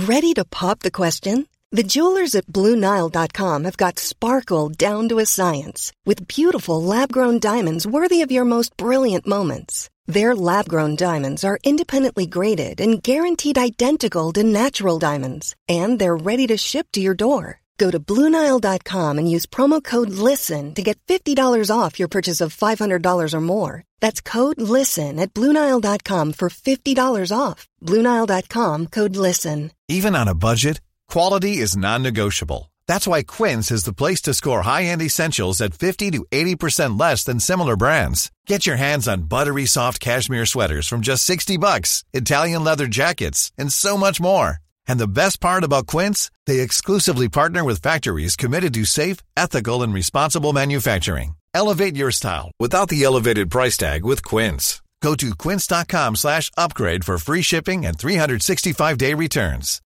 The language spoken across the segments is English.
Ready to pop the question? The jewelers at BlueNile.com have got sparkle down to a science with beautiful lab-grown diamonds worthy of your most brilliant moments. Their lab-grown diamonds are independently graded and guaranteed identical to natural diamonds, and they're ready to ship to your door. Go to BlueNile.com and use promo code LISTEN to get $50 off your purchase of $500 or more. That's code LISTEN at BlueNile.com for $50 off. BlueNile.com, code LISTEN. Even on a budget, quality is non-negotiable. That's why Quince is the place to score high-end essentials at 50 to 80% less than similar brands. Get your hands on buttery soft cashmere sweaters from just $60, Italian leather jackets, and so much more. And the best part about Quince, they exclusively partner with factories committed to safe, ethical, and responsible manufacturing. Elevate your style without the elevated price tag with Quince. Go to quince.com/upgrade for free shipping and 365-day returns.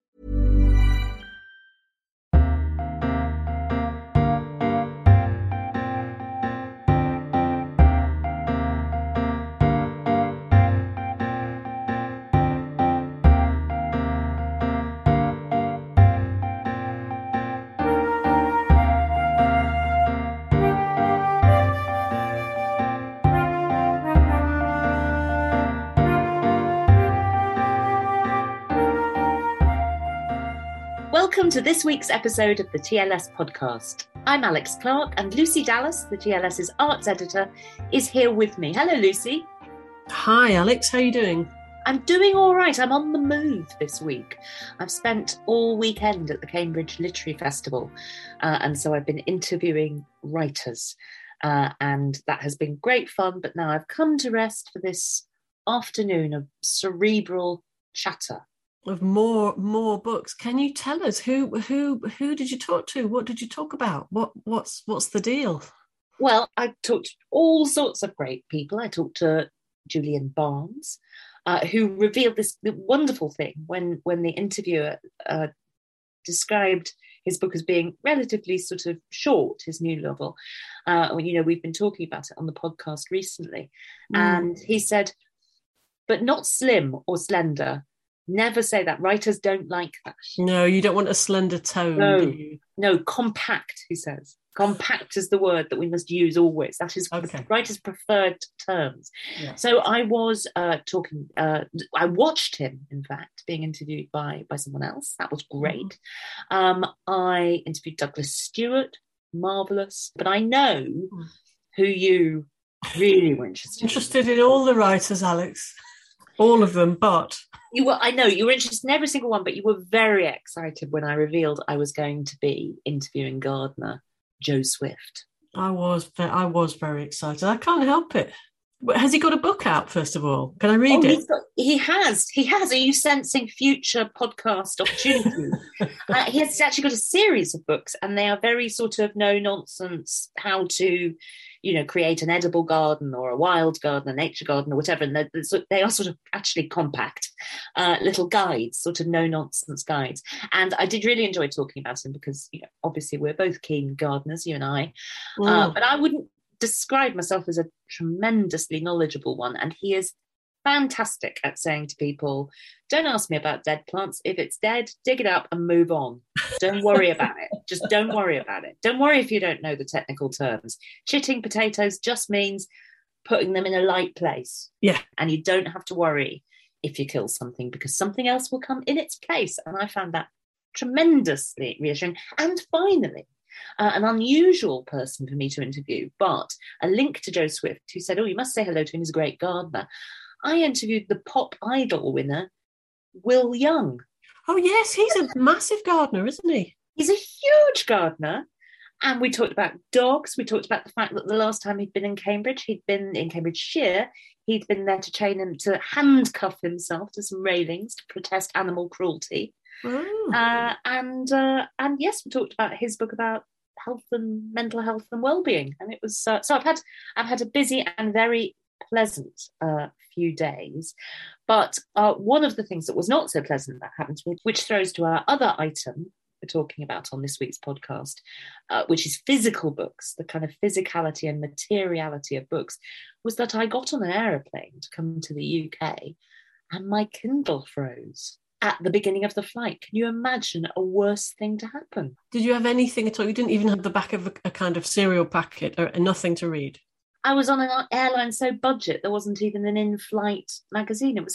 Welcome to this week's episode of the TLS podcast. I'm Alex Clark, and Lucy Dallas, the TLS's arts editor, is here with me. Hello, Lucy. Hi, Alex. How are you doing? I'm doing all right. I'm on the move this week. I've spent all weekend at the Cambridge Literary Festival, and so I've been interviewing writers, and that has been great fun. But now I've come to rest for this afternoon of cerebral chatter. Of more books. Can you tell us who did you talk to? What did you talk about? What's the deal? Well, I talked to all sorts of great people. I talked to Julian Barnes, who revealed this wonderful thing when the interviewer described his book as being relatively sort of short, his new novel. We've been talking about it on the podcast recently. And he said, but not slim or slender. Never say that. Writers don't like that. No, you don't want a slender tone, do you? No, compact, he says. Compact is the word that we must use always. That is writers' preferred terms. Yeah. So I was talking, I watched him, in fact, being interviewed by someone else. That was great. I interviewed Douglas Stewart, marvellous. But I know who you really were interested in all the writers, Alex. All of them, but... I know, you were interested in every single one, but you were very excited when I revealed I was going to be interviewing gardener Joe Swift. I was very excited. I can't help it. Has he got a book out, first of all? Can I read it? He has. Are you sensing future podcast opportunities? He has actually got a series of books, and they are very sort of no-nonsense, how to... create an edible garden or a wild garden, a nature garden or whatever. And they are sort of actually compact little guides, sort of no-nonsense guides. And I did really enjoy talking about them because, obviously we're both keen gardeners, you and I. But I wouldn't describe myself as a tremendously knowledgeable one. And he is fantastic at saying to people, don't ask me about dead plants. If it's dead, dig it up and move on. Don't worry about it. Just don't worry about it. Don't worry if you don't know the technical terms. Chitting potatoes just means putting them in a light place. Yeah. And you don't have to worry if you kill something because something else will come in its place. And I found that tremendously reassuring. And finally, an unusual person for me to interview, but a link to Joe Swift, who said, you must say hello to him. He's a great gardener. I interviewed the Pop Idol winner, Will Young. Oh, yes, he's a massive gardener, isn't he? He's a huge gardener. And we talked about dogs. We talked about the fact that the last time he'd been in Cambridge, he'd been in Cambridgeshire. He'd been there to train him to handcuff himself to some railings to protest animal cruelty. Oh. And yes, we talked about his book about health and mental health and well-being. And it was so I've had a busy and very pleasant few days. But one of the things that was not so pleasant that happened to me, which throws to our other item we're talking about on this week's podcast, which is physical books, the kind of physicality and materiality of books, was that I got on an aeroplane to come to the UK and my Kindle froze. at the beginning of the flight. Can you imagine a worse thing to happen? Did you have anything at all? You didn't even have the back of a kind of cereal packet or nothing to read? I was on an airline so budget, there wasn't even an in-flight magazine. It was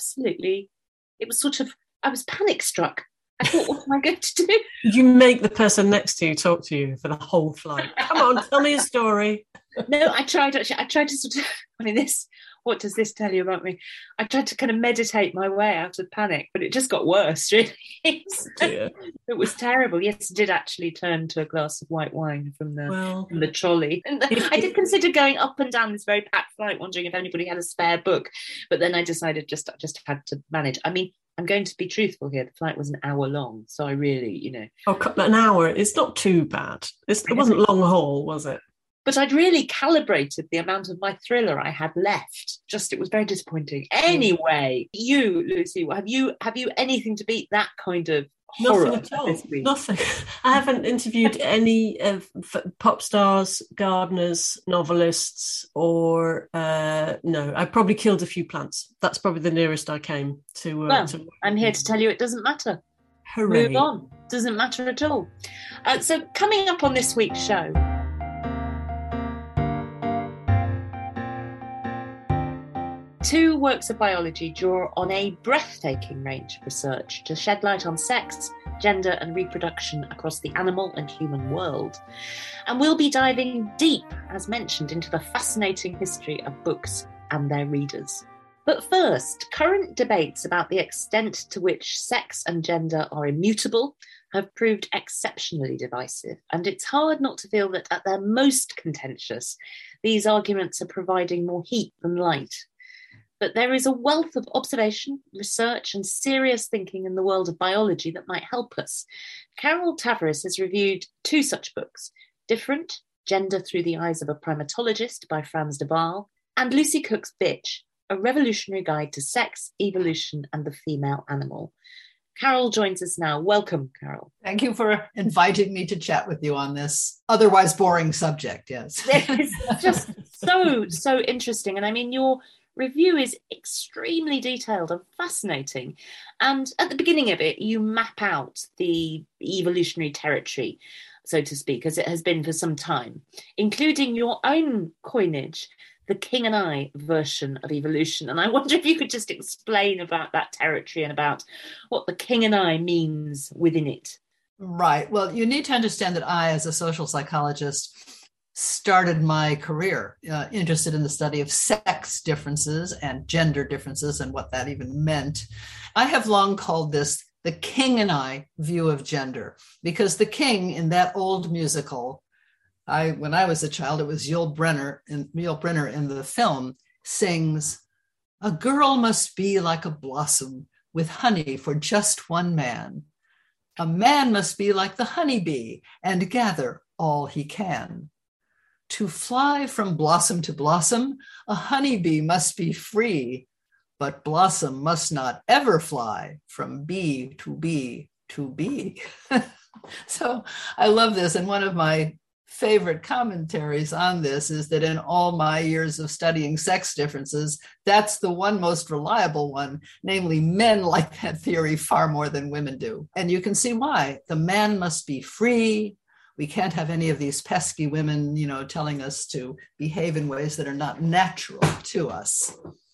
I was panic struck. I thought, what am I going to do? Did you make the person next to you talk to you for the whole flight? Come on, tell me a story. No, I tried to sort of, what does this tell you about me? I tried to kind of meditate my way out of panic, but it just got worse, really. It was terrible. Yes, I did actually turn to a glass of white wine from the trolley. And I did consider going up and down this very packed flight, wondering if anybody had a spare book. But then I decided just had to manage. I mean, I'm going to be truthful here. The flight was an hour long, so I really, Oh, an hour. It's not too bad. It wasn't long haul, was it? But I'd really calibrated the amount of my thriller I had left. It was very disappointing. Anyway, you, Lucy, have you anything to beat that kind of horror? Nothing at all. Nothing. I haven't interviewed any pop stars, gardeners, novelists, or no. I probably killed a few plants. That's probably the nearest I came to. I'm here to tell you it doesn't matter. Hooray. Move on. Doesn't matter at all. So coming up on this week's show. Two works of biology draw on a breathtaking range of research to shed light on sex, gender and reproduction across the animal and human world. And we'll be diving deep, as mentioned, into the fascinating history of books and their readers. But first, current debates about the extent to which sex and gender are immutable have proved exceptionally divisive, and it's hard not to feel that at their most contentious, these arguments are providing more heat than light. But there is a wealth of observation, research, and serious thinking in the world of biology that might help us. Carol Tavris has reviewed two such books, Different, Gender Through the Eyes of a Primatologist by Frans de Waal, and Lucy Cook's Bitch, A Revolutionary Guide to Sex, Evolution, and the Female Animal. Carol joins us now. Welcome, Carol. Thank you for inviting me to chat with you on this otherwise boring subject, yes. It's just so interesting. And I mean, your review is extremely detailed and fascinating. And at the beginning of it, you map out the evolutionary territory, so to speak, as it has been for some time, including your own coinage, the King and I version of evolution. And I wonder if you could just explain about that territory and about what the King and I means within it. Right. Well, you need to understand that I, as a social psychologist, started my career interested in the study of sex differences and gender differences and what that even meant. I have long called this the King and I view of gender, because the king in that old musical, when I was a child, it was Yul Brynner in the film, sings, "A girl must be like a blossom with honey for just one man. A man must be like the honeybee and gather all he can. To fly from blossom to blossom, a honeybee must be free, but blossom must not ever fly from bee to bee to bee." So I love this. And one of my favorite commentaries on this is that in all my years of studying sex differences, that's the one most reliable one, namely men like that theory far more than women do. And you can see why. The man must be free. We can't have any of these pesky women, telling us to behave in ways that are not natural to us.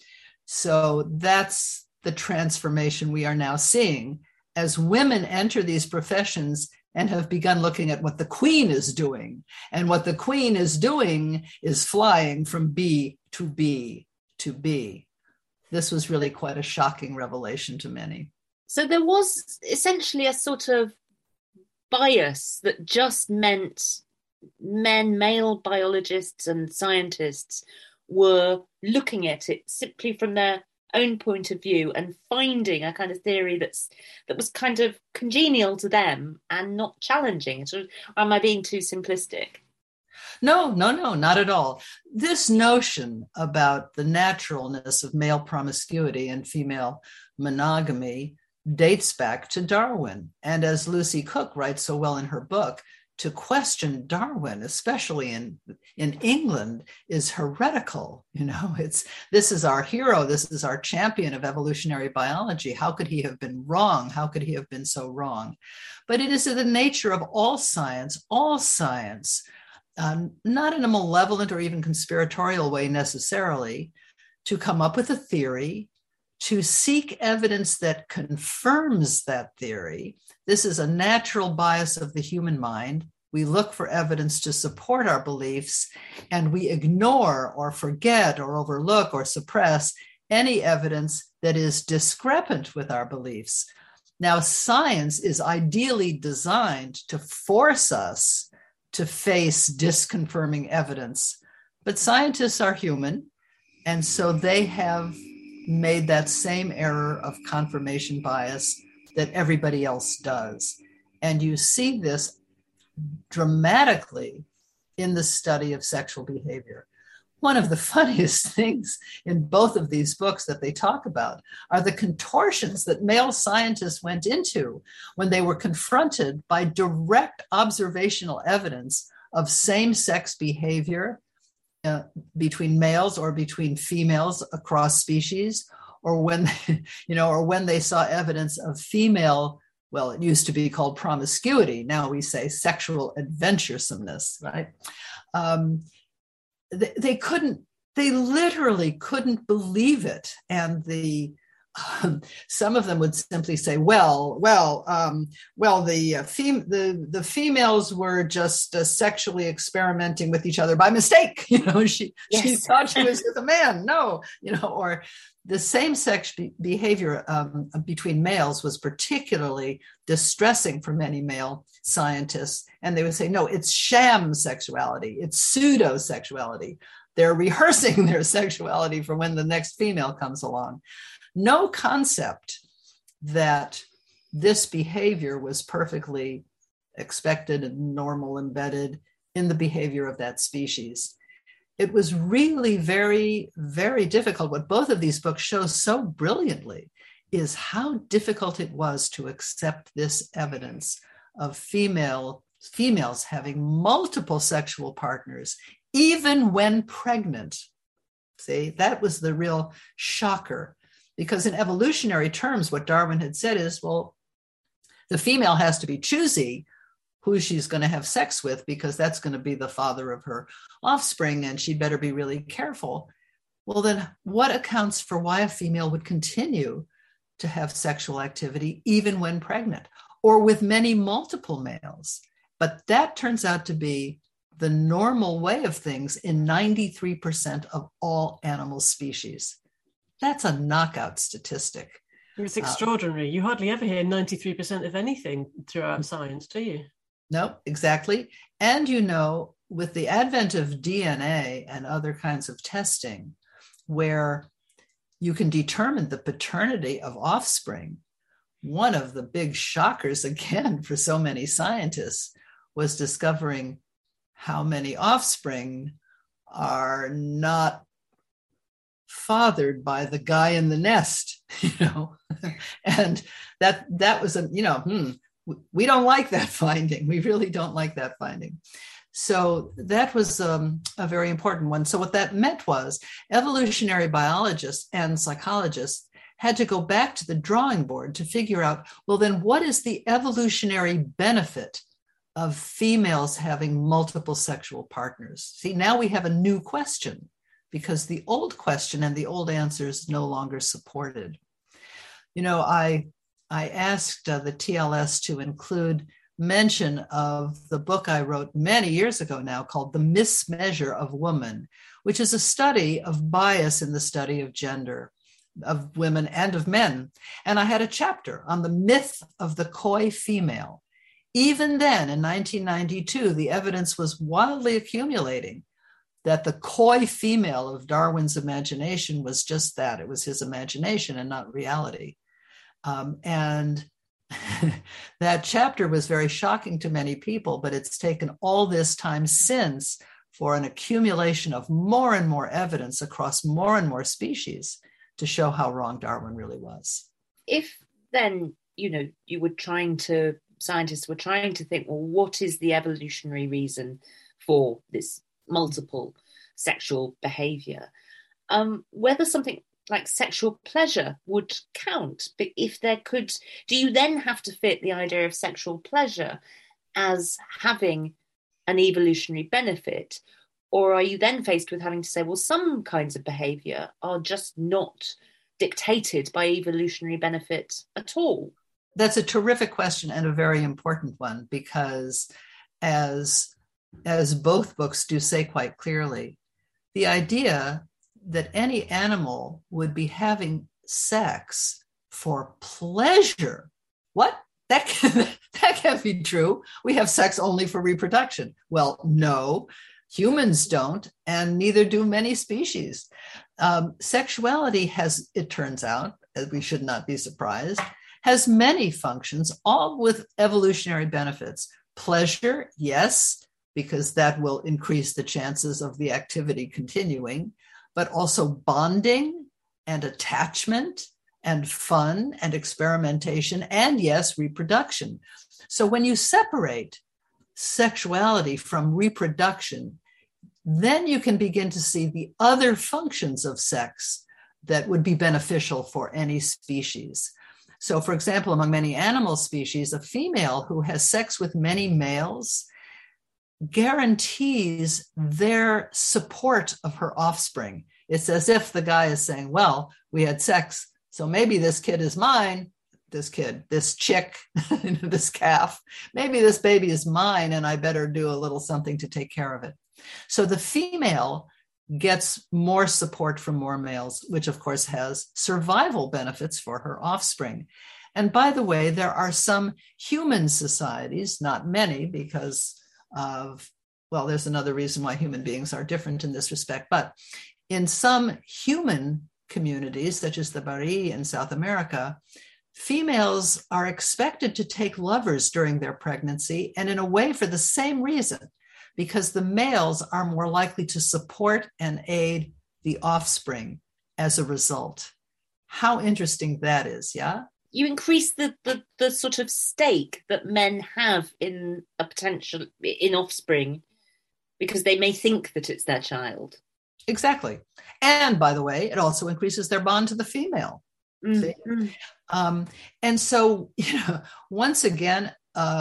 So that's the transformation we are now seeing as women enter these professions and have begun looking at what the queen is doing. And what the queen is doing is flying from bee to bee to bee. This was really quite a shocking revelation to many. So there was essentially a sort of bias that just meant male biologists and scientists were looking at it simply from their own point of view and finding a kind of theory that was kind of congenial to them and not challenging. So, am I being too simplistic? No, not at all. This notion about the naturalness of male promiscuity and female monogamy dates back to Darwin. And as Lucy Cook writes so well in her book, to question Darwin, especially in England, is heretical. This is our hero. This is our champion of evolutionary biology. How could he have been wrong? How could he have been so wrong? But it is the nature of all science, not in a malevolent or even conspiratorial way necessarily, to come up with a theory, to seek evidence that confirms that theory. This is a natural bias of the human mind. We look for evidence to support our beliefs, and we ignore or forget or overlook or suppress any evidence that is discrepant with our beliefs. Now, science is ideally designed to force us to face disconfirming evidence, but scientists are human, and so they have made that same error of confirmation bias that everybody else does. And you see this dramatically in the study of sexual behavior. One of the funniest things in both of these books that they talk about are the contortions that male scientists went into when they were confronted by direct observational evidence of same-sex behavior between males or between females across species, or when they saw evidence of female, well, it used to be called promiscuity. Now we say sexual adventuresomeness, right? They literally couldn't believe it. And some of them would simply say, the females were just sexually experimenting with each other by mistake. She thought she was with a man. No, or the same-sex behavior between males was particularly distressing for many male scientists. And they would say, no, it's sham sexuality. It's pseudo-sexuality. They're rehearsing their sexuality for when the next female comes along. No concept that this behavior was perfectly expected and normal, embedded in the behavior of that species. It was really very, very difficult. What both of these books show so brilliantly is how difficult it was to accept this evidence of females having multiple sexual partners, even when pregnant. See, that was the real shocker. Because in evolutionary terms, what Darwin had said is, well, the female has to be choosy who she's going to have sex with, because that's going to be the father of her offspring, and she'd better be really careful. Well, then what accounts for why a female would continue to have sexual activity even when pregnant, or with many multiple males? But that turns out to be the normal way of things in 93% of all animal species. That's a knockout statistic. It's extraordinary. You hardly ever hear 93% of anything throughout science, do you? No, exactly. And with the advent of DNA and other kinds of testing, where you can determine the paternity of offspring, one of the big shockers, again, for so many scientists was discovering how many offspring are not fathered by the guy in the nest, and that was we don't like that finding. We really don't like that finding. So that was a very important one. So what that meant was evolutionary biologists and psychologists had to go back to the drawing board to figure out, well, then what is the evolutionary benefit of females having multiple sexual partners? See, now we have a new question, because the old question and the old answers no longer supported. I asked the TLS to include mention of the book I wrote many years ago now called The Mismeasure of Woman, which is a study of bias in the study of gender, of women and of men. And I had a chapter on the myth of the coy female. Even then, in 1992, the evidence was wildly accumulating that the coy female of Darwin's imagination was just that. It was his imagination and not reality. And that chapter was very shocking to many people, but it's taken all this time since for an accumulation of more and more evidence across more and more species to show how wrong Darwin really was. If then, you were trying to scientists were trying to think, well, what is the evolutionary reason for this multiple sexual behavior? Whether something like sexual pleasure would count. But if there could, do you then have to fit the idea of sexual pleasure as having an evolutionary benefit? Or are you then faced with having to say, well, some kinds of behavior are just not dictated by evolutionary benefit at all? That's a terrific question and a very important one, because as both books do say quite clearly, the idea that any animal would be having sex for pleasure, what? That can't be true. We have sex only for reproduction. Well, no, humans don't, and neither do many species. Sexuality has, it turns out, as we should not be surprised, has many functions, all with evolutionary benefits. Pleasure, yes, because that will increase the chances of the activity continuing, but also bonding and attachment and fun and experimentation, and yes, reproduction. So when you separate sexuality from reproduction, then you can begin to see the other functions of sex that would be beneficial for any species. So, for example, among many animal species, a female who has sex with many males guarantees their support of her offspring. It's as if the guy is saying, well, we had sex, so maybe this kid is mine, this chick, this calf, maybe this baby is mine and I better do a little something to take care of it. So the female gets more support from more males, which of course has survival benefits for her offspring. And by the way, there are some human societies, not many because of, well, there's another reason why human beings are different in this respect, but in some human communities, such as the Bari in South America, females are expected to take lovers during their pregnancy, and in a way for the same reason, because the males are more likely to support and aid the offspring as a result. How interesting that is, yeah? You increase the sort of stake that men have in a potential, in offspring, because they may think that it's their child. Exactly. And by the way, it also increases their bond to the female. Mm-hmm. And so, once again,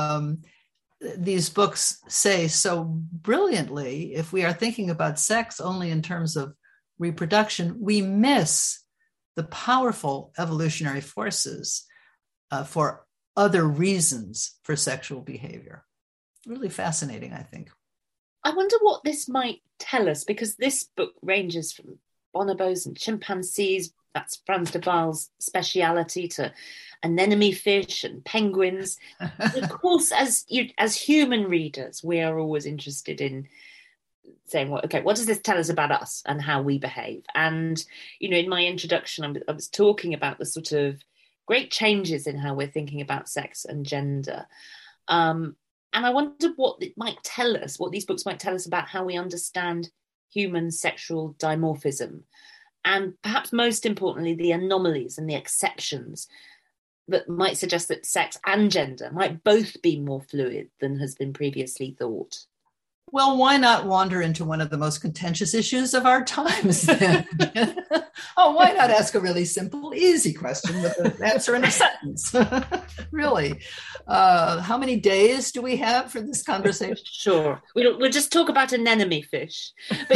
these books say so brilliantly, if we are thinking about sex only in terms of reproduction, we miss the powerful evolutionary forces for other reasons for sexual behavior. Really fascinating, I think. I wonder what this might tell us, because this book ranges from bonobos and chimpanzees, that's Frans de Waal's speciality, to anemone fish and penguins. Of course, as human readers, we are always interested in saying, well, okay, what does this tell us about us and how we behave? And, in my introduction, I was talking about the sort of great changes in how we're thinking about sex and gender. And I wonder what it might tell us, what these books might tell us about how we understand human sexual dimorphism. And perhaps most importantly, the anomalies and the exceptions that might suggest that sex and gender might both be more fluid than has been previously thought. Well, why not wander into one of the most contentious issues of our times then? Why not ask a really simple, easy question with an answer in a sentence? Really. How many days do we have for this conversation? Sure. We'll just talk about anemone fish. But,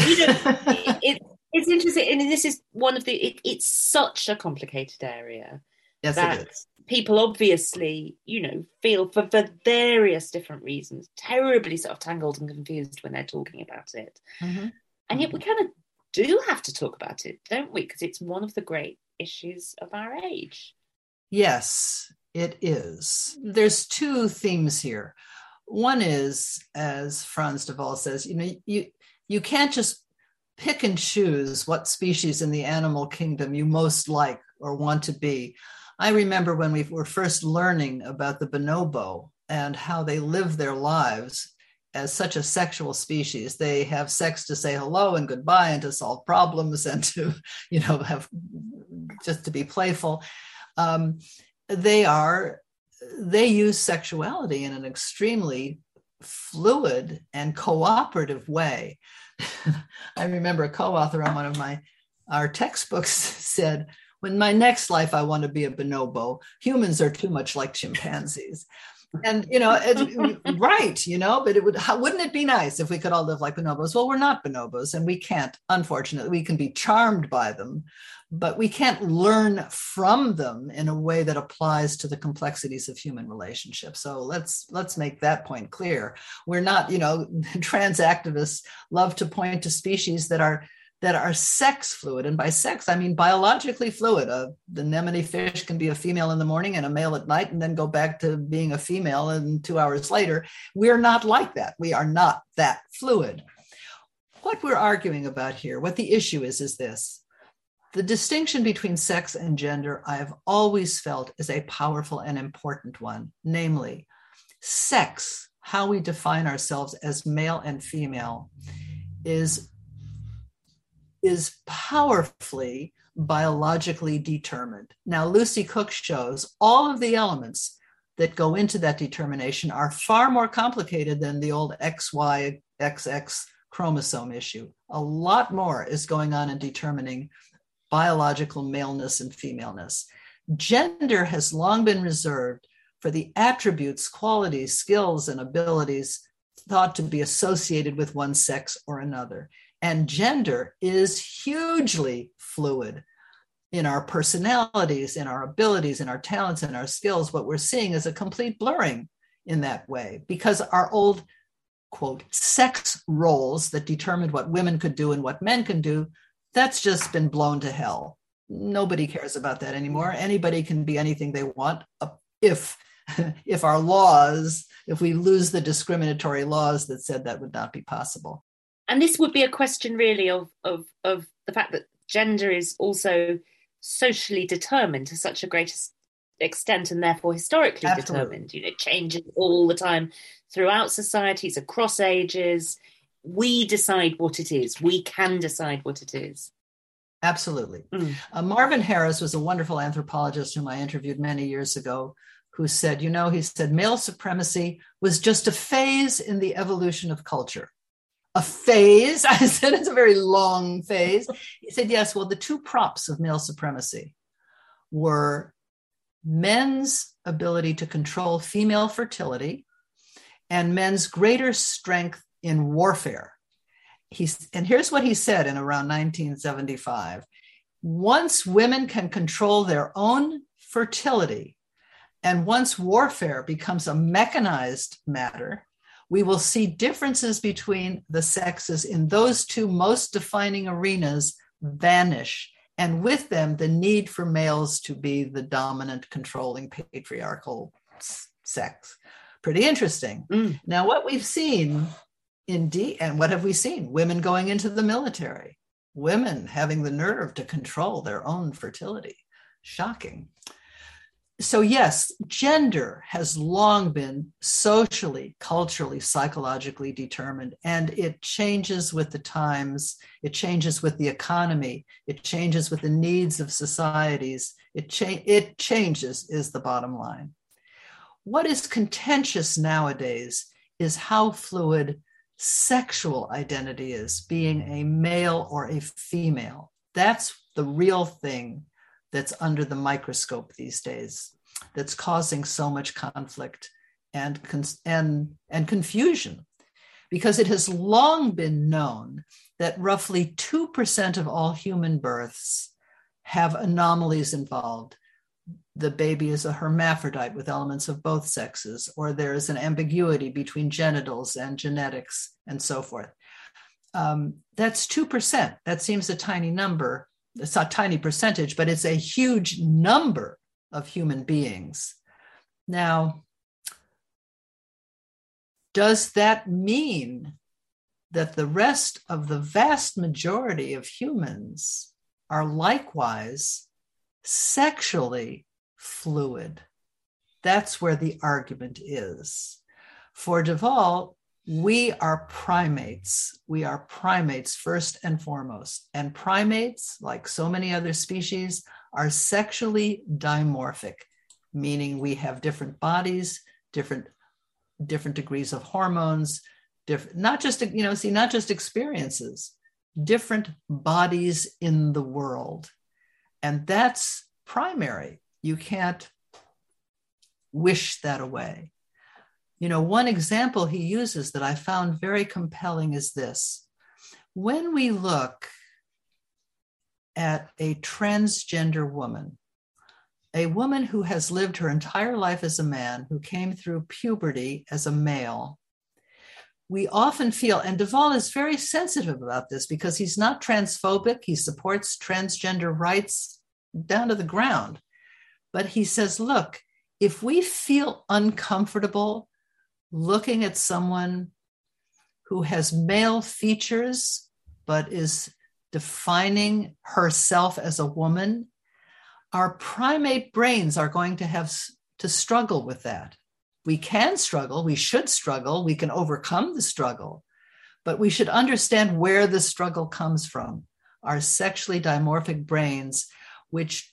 it's interesting. And this is one of it's such a complicated area. Yes, it is. People obviously, feel for various different reasons, terribly sort of tangled and confused when they're talking about it. Mm-hmm. And yet we kind of do have to talk about it, don't we? Because it's one of the great issues of our age. Yes, it is. There's two themes here. One is, as Frans de Waal says, you can't just pick and choose what species in the animal kingdom you most like or want to be. I remember when we were first learning about the bonobo and how they live their lives as such a sexual species. They have sex to say hello and goodbye and to solve problems and to, have just to be playful. They are they use sexuality in an extremely fluid and cooperative way. I remember a co-author on one of our textbooks said, "In my next life, I want to be a bonobo. Humans are too much like chimpanzees." And, it's right, but wouldn't it be nice if we could all live like bonobos? Well, we're not bonobos, and we can't, unfortunately. We can be charmed by them, but we can't learn from them in a way that applies to the complexities of human relationships. So let's make that point clear. We're not, trans activists love to point to species that are sex fluid. And by sex, I mean biologically fluid. The anemone fish can be a female in the morning and a male at night, and then go back to being a female and 2 hours later. We're not like that. We are not that fluid. What we're arguing about here, what the issue is this. The distinction between sex and gender, I have always felt, is a powerful and important one. Namely, sex, how we define ourselves as male and female, is powerfully biologically determined. Now, Lucy Cook shows all of the elements that go into that determination are far more complicated than the old XY, XX chromosome issue. A lot more is going on in determining biological maleness and femaleness. Gender has long been reserved for the attributes, qualities, skills, and abilities thought to be associated with one sex or another. And gender is hugely fluid in our personalities, in our abilities, in our talents, and our skills. What we're seeing is a complete blurring in that way, because our old, quote, sex roles that determined what women could do and what men can do, that's just been blown to hell. Nobody cares about that anymore. Anybody can be anything they want if our laws, if we lose the discriminatory laws that said that would not be possible. And this would be a question really of the fact that gender is also socially determined to such a great extent, and therefore historically determined. It changes all the time throughout societies, across ages. We decide what it is. We can decide what it is. Absolutely. Marvin Harris was a wonderful anthropologist whom I interviewed many years ago, who said, he said, male supremacy was just a phase in the evolution of culture. A phase? I said, it's a very long phase. He said, yes, well, the two props of male supremacy were men's ability to control female fertility and men's greater strength in warfare. And here's what he said in around 1975. Once women can control their own fertility, and once warfare becomes a mechanized matter, we will see differences between the sexes in those two most defining arenas vanish, and with them, the need for males to be the dominant, controlling, patriarchal sex. Pretty interesting. Now, what we've seen, indeed, and what have we seen? Women going into the military, women having the nerve to control their own fertility. Shocking. So yes, gender has long been socially, culturally, psychologically determined, and it changes with the times, it changes with the economy, it changes with the needs of societies, it changes is the bottom line. What is contentious nowadays is how fluid sexual identity is, being a male or a female. That's the real thing that's under the microscope these days, that's causing so much conflict and confusion, because it has long been known that roughly 2% of all human births have anomalies involved. The baby is a hermaphrodite with elements of both sexes, or there is an ambiguity between genitals and genetics and so forth. That's 2%. That seems a tiny number. It's not a tiny percentage, but it's a huge number of human beings. Now, does that mean that the rest of the vast majority of humans are likewise sexually fluid? That's where the argument is. For Duvall, we are primates. We are primates first and foremost. And primates, like so many other species, are sexually dimorphic. meaning we have different bodies, different degrees of hormones, not just experiences, different bodies in the world. And that's primary. You can't wish that away. One example he uses that I found very compelling is this. When we look at a transgender woman, a woman who has lived her entire life as a man, who came through puberty as a male, we often feel, and Duvall is very sensitive about this because he's not transphobic, he supports transgender rights down to the ground. But he says, look, if we feel uncomfortable looking at someone who has male features, but is defining herself as a woman, our primate brains are going to have to struggle with that. We can struggle, we should struggle, we can overcome the struggle, but we should understand where the struggle comes from. Our sexually dimorphic brains, which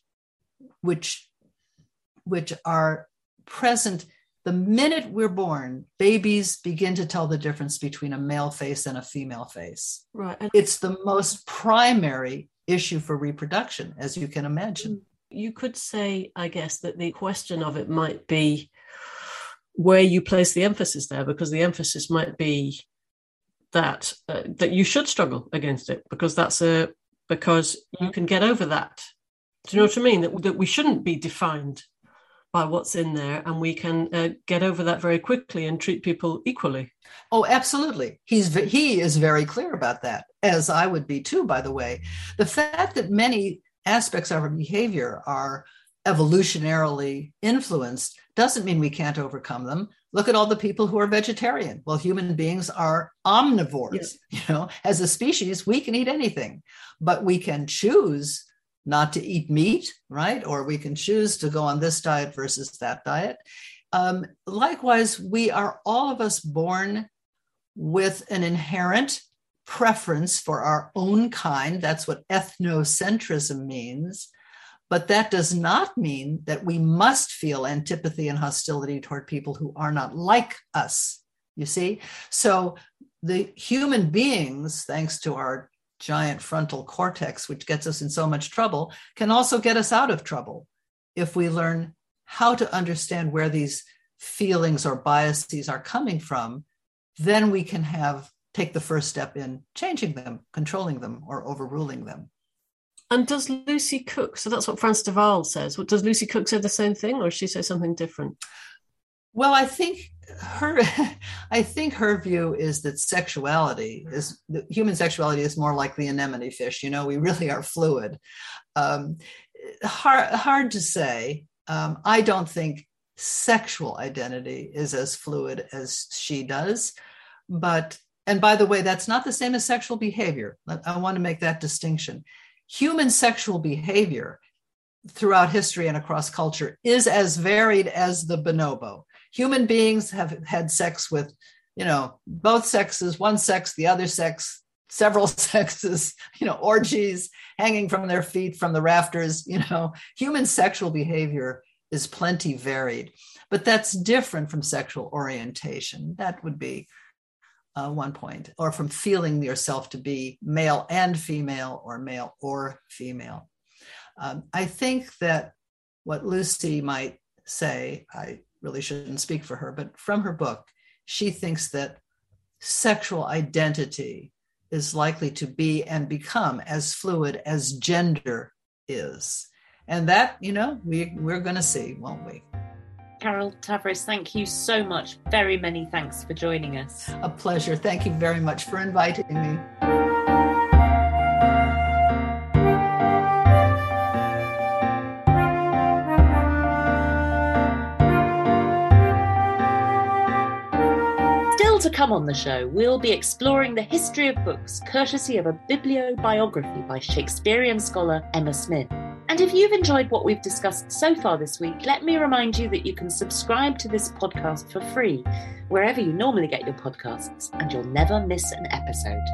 are present the minute we're born. Babies begin to tell the difference between a male face and a female face. Right. It's the most primary issue for reproduction, as you can imagine. You could say, I guess, that the question of it might be where you place the emphasis there, because the emphasis might be that you should struggle against it, because because you can get over that. Do you know what I mean? That we shouldn't be defined by what's in there, and we can get over that very quickly and treat people equally. Oh, absolutely. He is very clear about that, as I would be too, by the way. The fact that many aspects of our behavior are evolutionarily influenced doesn't mean we can't overcome them. Look at all the people who are vegetarian. Well, human beings are omnivores. Yeah. As a species, we can eat anything, but we can choose not to eat meat, right? Or we can choose to go on this diet versus that diet. Likewise, we are all of us born with an inherent preference for our own kind. That's what ethnocentrism means. But that does not mean that we must feel antipathy and hostility toward people who are not like us, you see? So the human beings, thanks to our giant frontal cortex, which gets us in so much trouble, can also get us out of trouble if we learn how to understand where these feelings or biases are coming from. Then we can take the first step in changing them, controlling them, or overruling them. And does Lucy Cook, so that's what Frans de Waal says, does Lucy Cook say the same thing, or does she say something different? Well, I think her view is that human sexuality is more like the anemone fish. We really are fluid. Hard to say. I don't think sexual identity is as fluid as she does. And by the way, that's not the same as sexual behavior. I want to make that distinction. Human sexual behavior throughout history and across culture is as varied as the bonobo. Human beings have had sex with, both sexes, one sex, the other sex, several sexes, orgies, hanging from their feet from the rafters. Human sexual behavior is plenty varied, but that's different from sexual orientation. That would be one point, or from feeling yourself to be male and female, or male or female. I think that what Lucy might say, I really shouldn't speak for her, but from her book, she thinks that sexual identity is likely to be and become as fluid as gender is. And that, we're going to see, won't we? Carol Tavris, thank you so much. Very many thanks for joining us. A pleasure. Thank you very much for inviting me. Still to come on the show, we'll be exploring the history of books, courtesy of a bibliobiography by Shakespearean scholar Emma Smith. And if you've enjoyed what we've discussed so far this week, let me remind you that you can subscribe to this podcast for free, wherever you normally get your podcasts, and you'll never miss an episode.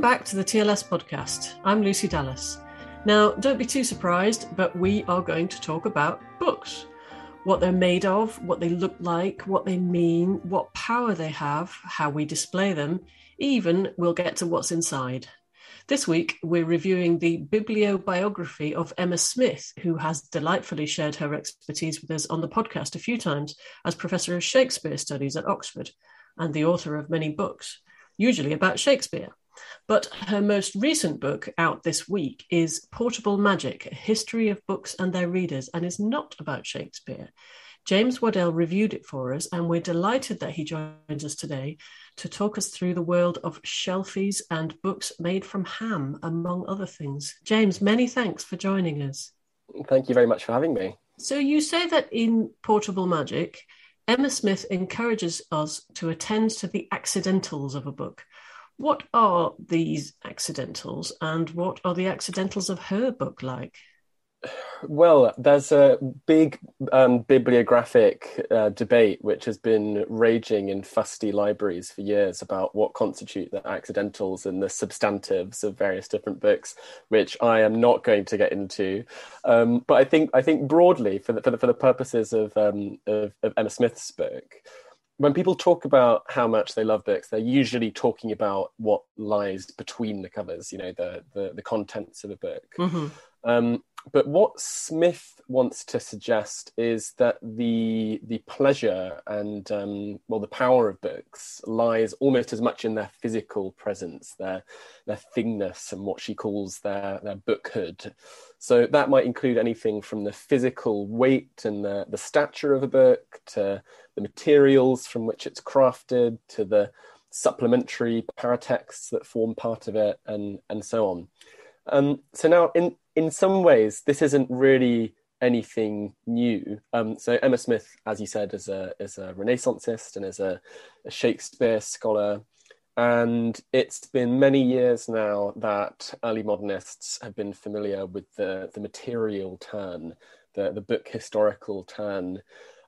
back to the TLS podcast. I'm Lucy Dallas. Now, don't be too surprised, but we are going to talk about books. What they're made of, what they look like, what they mean, what power they have, how we display them, even we'll get to what's inside. This week, we're reviewing the bibliobiography of Emma Smith, who has delightfully shared her expertise with us on the podcast a few times as Professor of Shakespeare Studies at Oxford and the author of many books, usually about Shakespeare. But her most recent book out this week is Portable Magic, A History of Books and Their Readers, and is not about Shakespeare. James Waddell reviewed it for us, and we're delighted that he joins us today to talk us through the world of shelfies and books made from ham, among other things. James, many thanks for joining us. Thank you very much for having me. So you say that in Portable Magic, Emma Smith encourages us to attend to the accidentals of a book. What are these accidentals, and what are the accidentals of her book like? Well, there's a big bibliographic debate which has been raging in fusty libraries for years about what constitute the accidentals and the substantives of various different books, which I am not going to get into. But I think broadly, for the purposes of Emma Smith's book, when people talk about how much they love books, they're usually talking about what lies between the covers, you know, the contents of a book. Mm-hmm. But what Smith wants to suggest is that the pleasure and the power of books lies almost as much in their physical presence, their thingness, and what she calls their bookhood. So that might include anything from the physical weight and the stature of a book, to the materials from which it's crafted, to the supplementary paratexts that form part of it, and so on. So now, in some ways, this isn't really anything new. So Emma Smith, as you said, is a Renaissancist and is a Shakespeare scholar. And it's been many years now that early modernists have been familiar with the material turn, the book historical turn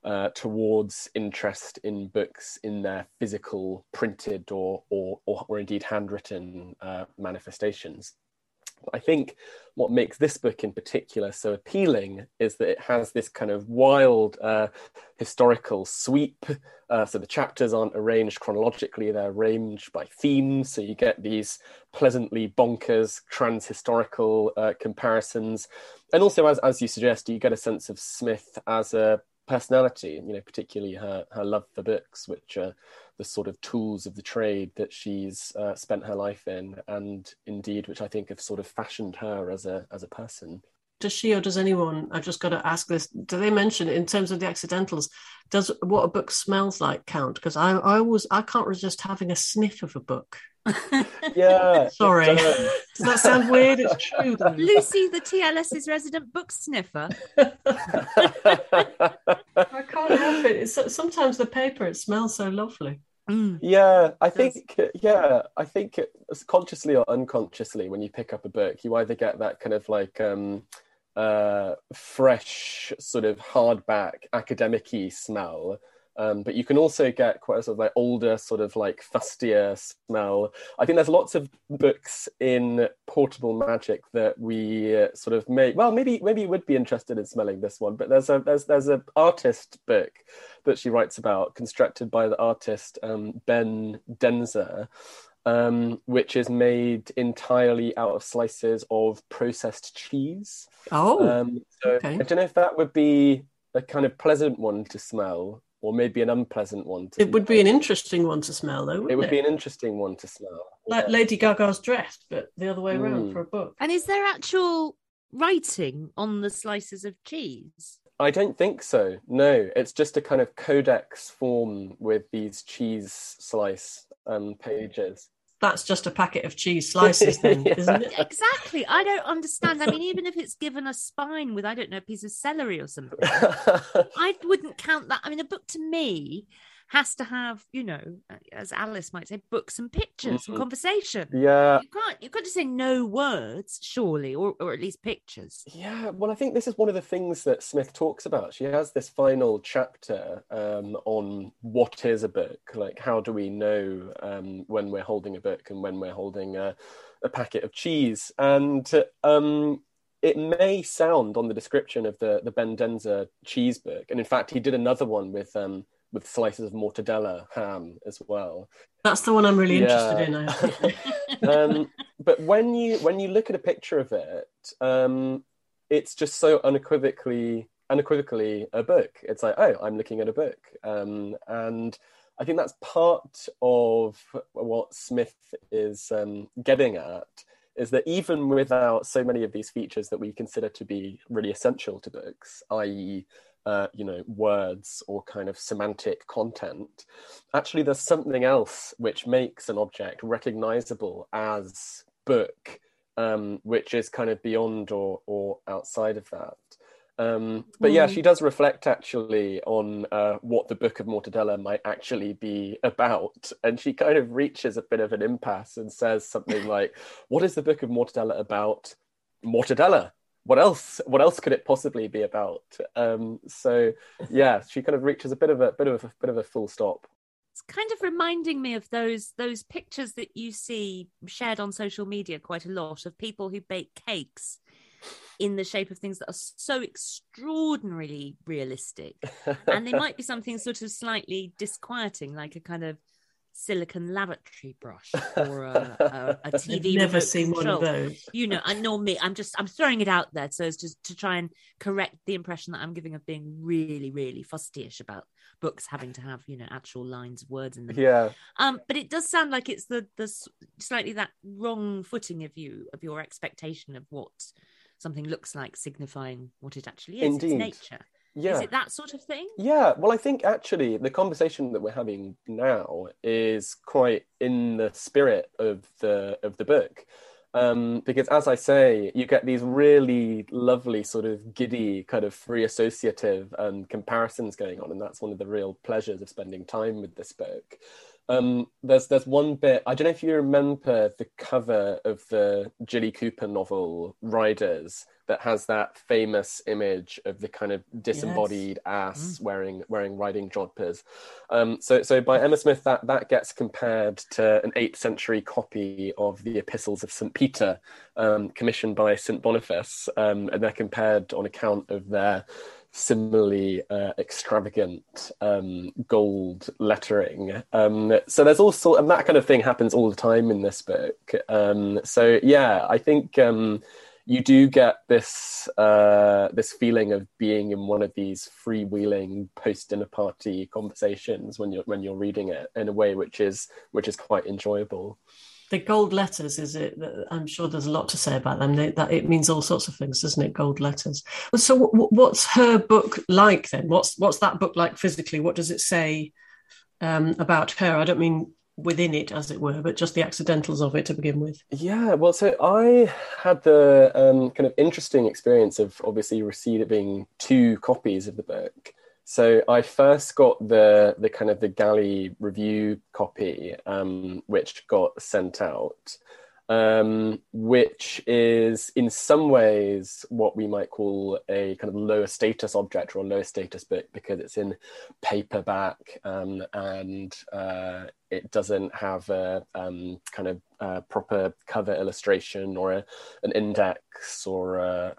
towards interest in books in their physical, printed or indeed handwritten manifestations. I think what makes this book in particular so appealing is that it has this kind of wild historical sweep. So the chapters aren't arranged chronologically, they're arranged by themes. So you get these pleasantly bonkers trans-historical comparisons. And also, as you suggest, you get a sense of Smith as a personality, you know, particularly her love for books, which are the sort of tools of the trade that she's spent her life in, and indeed which I think have sort of fashioned her as a person. Does she, or does anyone, I've just got to ask this, do they mention in terms of the accidentals, does what a book smells like count? Because I can't resist having a sniff of a book. Yeah. Sorry. Does that sound weird? It's true though. Lucy, the TLS's resident book sniffer. I can't help it. It's, sometimes the paper, it smells so lovely. Mm. Yeah, I think consciously or unconsciously, when you pick up a book, you either get that kind of like fresh sort of hardback academic-y smell, but you can also get quite a sort of like older, sort of like fustier smell. I think there's lots of books in Portable Magic that we sort of maybe you would be interested in smelling this one, but there's a artist book that she writes about, constructed by the artist Ben Denzer, which is made entirely out of slices of processed cheese. So okay. I don't know if that would be a kind of pleasant one to smell, or maybe an unpleasant one. It would be an interesting one to smell, though, wouldn't it? It would be an interesting one to smell. Like Lady Gaga's dress, but the other way around for a book. And is there actual writing on the slices of cheese? I don't think so, no. It's just a kind of codex form with these cheese slice pages. That's just a packet of cheese slices then, yeah. Isn't it? Exactly. I don't understand. I mean, even if it's given a spine with, I don't know, a piece of celery or something, I wouldn't count that. I mean, a book to me has to have, you know, as Alice might say, books and pictures and conversation. Yeah. You can't just say no words, surely, or at least pictures. Yeah, well, I think this is one of the things that Smith talks about. She has this final chapter on what is a book, like how do we know when we're holding a book and when we're holding a a packet of cheese. And it may sound on the description of the Ben Denzer cheese book, and in fact he did another one with slices of mortadella ham as well. That's the one I'm really interested in. But when you look at a picture of it, it's just so unequivocally a book. It's like, oh, I'm looking at a book, and I think that's part of what Smith is getting at, is that even without so many of these features that we consider to be really essential to books, i.e., words or kind of semantic content, actually there's something else which makes an object recognizable as book, which is kind of beyond or outside of that. But yeah, she does reflect actually on what the Book of Mortadella might actually be about, and she kind of reaches a bit of an impasse and says something like, what is the Book of Mortadella about? Mortadella. What else could it possibly be about? So yeah, she kind of reaches a bit of a full stop. It's kind of reminding me of those pictures that you see shared on social media quite a lot of people who bake cakes in the shape of things that are so extraordinarily realistic. And they might be something sort of slightly disquieting, like a kind of silicon lavatory brush or a TV. I've never seen one of those. Nor me. I'm throwing it out there so as to try and correct the impression that I'm giving of being really, really fustyish about books having to have, actual lines of words in them. Yeah. But it does sound like it's the slightly that wrong footing of your expectation of what something looks like, signifying what it actually is. Indeed. It's nature. Yeah. Is it that sort of thing? Yeah, well, I think actually the conversation that we're having now is quite in the spirit of the book. Because as I say, you get these really lovely sort of giddy kind of free associative comparisons going on, and that's one of the real pleasures of spending time with this book. There's one bit, I don't know if you remember the cover of the Jilly Cooper novel Riders, that has that famous image of the kind of disembodied ass wearing riding jodhpurs. So by Emma Smith, that gets compared to an 8th century copy of the Epistles of St. Peter, commissioned by St. Boniface, and they're compared on account of their similarly extravagant gold lettering. So there's also, and that kind of thing happens all the time in this book. So yeah, I think you do get this feeling of being in one of these freewheeling post-dinner party conversations when you're reading it in a way which is quite enjoyable. The gold letters, is it? I'm sure there's a lot to say about them. That it means all sorts of things, doesn't it? Gold letters. So, what's her book like then? What's that book like physically? What does it say about her? I don't mean within it, as it were, but just the accidentals of it to begin with. Yeah, well, so I had the kind of interesting experience of obviously receiving 2 copies of the book. So I first got the kind of the galley review copy, which got sent out, which is in some ways what we might call a kind of lower status object or a lower status book, because it's in paperback and it doesn't have a kind of proper cover illustration or an index or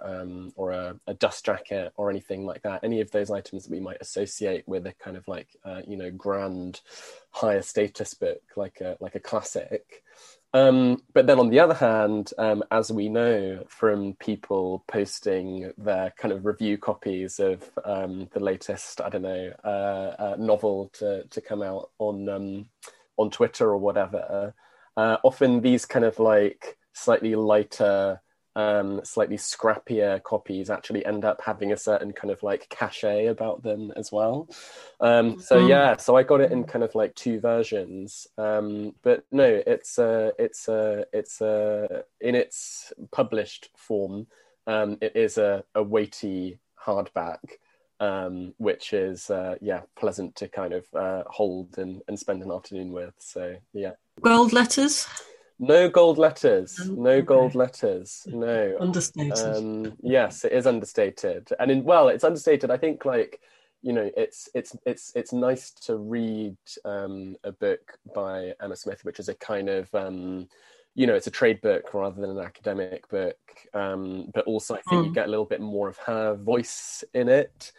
a dust jacket or anything like that. Any of those items that we might associate with a kind of like grand higher status book, like a classic. But then on the other hand, as we know from people posting their kind of review copies of the latest, novel to come out on Twitter or whatever, often these kind of like slightly lighter, slightly scrappier copies actually end up having a certain kind of like cachet about them as well. So I got it in kind of like 2 versions, but no, it's in its published form, it is a weighty hardback, which is pleasant to kind of hold and spend an afternoon with. So yeah. Gold letters? No gold letters. No gold letters. No. Understated. Yes, it is understated, and it's understated. I think it's nice to read a book by Emma Smith, which is a kind of it's a trade book rather than an academic book. But also I think you get a little bit more of her voice in it.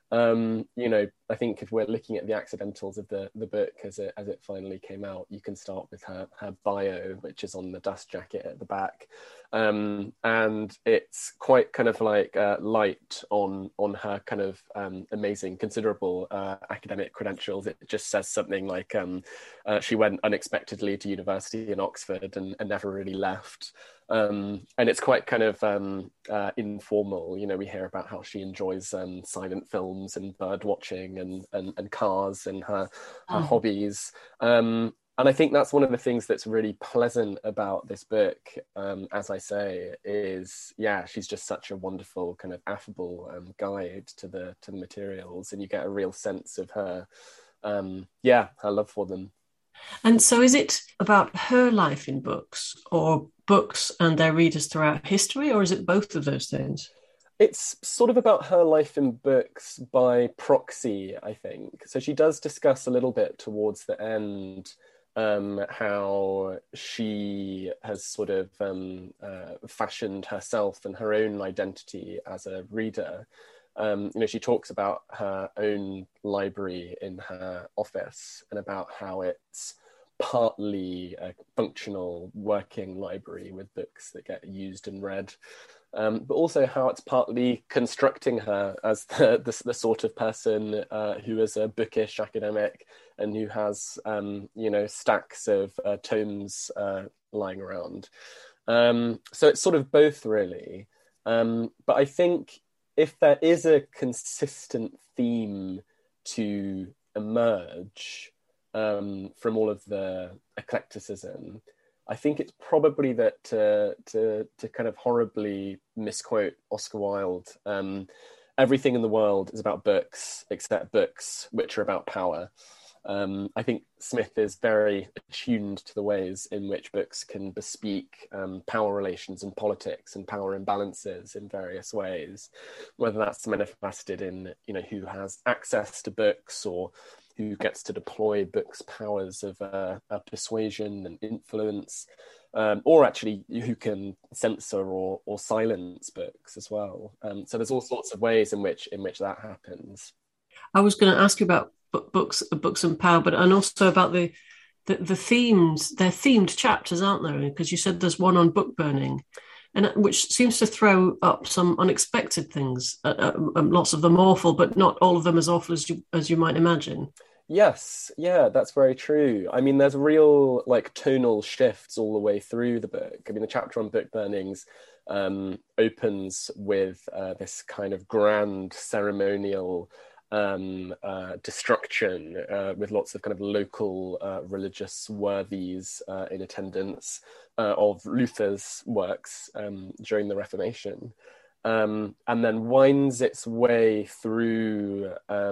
I think if we're looking at the accidentals of the book as it finally came out, you can start with her bio, which is on the dust jacket at the back, and it's quite kind of like light on her kind of amazing, considerable academic credentials. It just says something like she went unexpectedly to university in Oxford and never really left. And it's quite kind of informal. We hear about how she enjoys silent films and bird watching and cars and her hobbies. And I think that's one of the things that's really pleasant about this book, as I say, is, she's just such a wonderful kind of affable guide to the materials, and you get a real sense of her love for them. And so is it about her life in books, or books and their readers throughout history, or is it both of those things? It's sort of about her life in books by proxy, I think. So she does discuss a little bit towards the end how she has sort of fashioned herself and her own identity as a reader. She talks about her own library in her office and about how it's partly a functional working library with books that get used and read, but also how it's partly constructing her as the sort of person who is a bookish academic and who has stacks of tomes lying around. So it's sort of both, really. But I think if there is a consistent theme to emerge from all of the eclecticism, I think it's probably that to kind of horribly misquote Oscar Wilde, everything in the world is about books except books which are about power. I think Smith is very attuned to the ways in which books can bespeak power relations and politics and power imbalances in various ways, whether that's manifested in who has access to books or who gets to deploy books' powers of persuasion and influence, or actually who can censor or silence books as well. So there's all sorts of ways in which that happens. I was going to ask you about books and power, and also about the themes. They're themed chapters, aren't there? Because you said there's one on book burning, and which seems to throw up some unexpected things. Lots of them awful, but not all of them as awful as you might imagine. Yes, yeah, that's very true. I mean, there's real tonal shifts all the way through the book. I mean, the chapter on book burnings opens with this kind of grand ceremonial destruction with lots of kind of local religious worthies in attendance of Luther's works during the Reformation, and then winds its way through